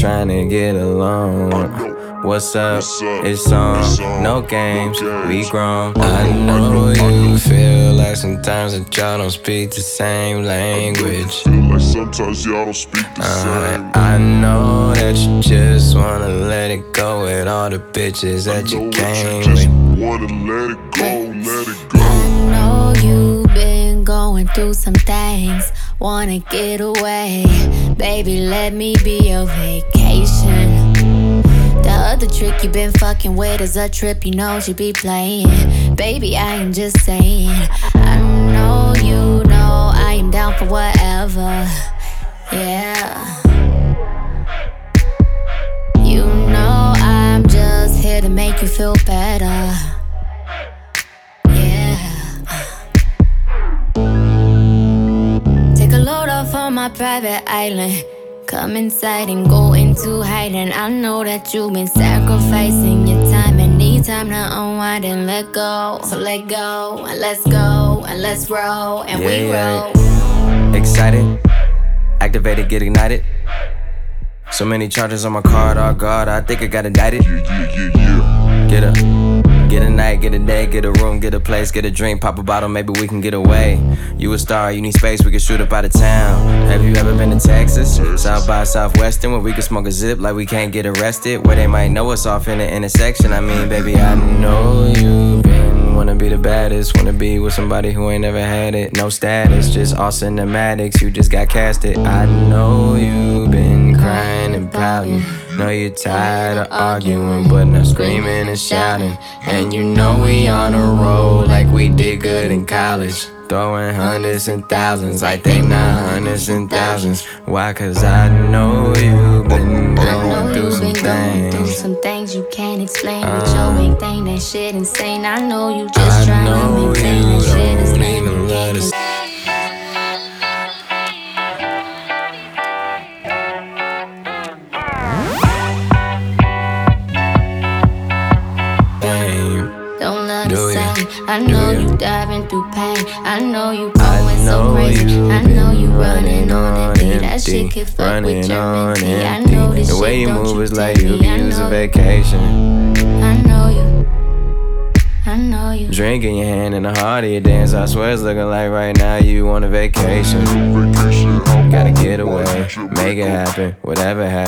trying to get along. What's up? It's on. No games, we grown. I know you feel like sometimes that y'all don't speak the same language. Sometimes y'all don't speak the same. I know that you just wanna let it go with all the bitches that you came with. Wanna let it go, let it go. I know you've been going through some things, wanna get away. Baby, let me be your vacation. The other trick you been fucking with is a trip you know you be playing. Baby, I am just saying. I know you know I am down for whatever. Yeah. You know I'm just here to make you feel better. Yeah. Take a load off on my private island. Come inside and go into hiding. I know that you've been sacrificing your time and need time to unwind and let go. So let go and let's go and let's roll and we roll. Excited, activated, get ignited. So many charges on my card, oh God, I think I got indicted. Get a night, get a day, get a room, get a place, get a drink, pop a bottle, maybe we can get away. You a star, you need space, we can shoot up out of town. Have you ever been to Texas? South by Southwestern, where we can smoke a zip like we can't get arrested. Where they might know us off in the intersection. I mean, baby, I know you been wanna be the baddest, wanna be with somebody who ain't never had it. No status, just all cinematics, you just got casted. I know you been crying and pouting. Know you're tired of arguing, but not screaming and shouting. And you know we on a roll like we did good in college. Throwing hundreds and thousands like they not hundreds and thousands. Why? Cause I know you've been going through some things. Some things you can't explain with your big thing, that shit insane. I know you just trying to maintain that shit is lame. Even love to Don't love the same. I know you diving through pain. I know you going so crazy. I know you running on empty. That shit could fuck with your mental. I know this shit. The way you don't move is like take you me. could use a vacation. I know you. I know you. Drink in your hand and the heart of your dance. I swear it's looking like right now you on a vacation. Gotta get away, make it happen, whatever happens.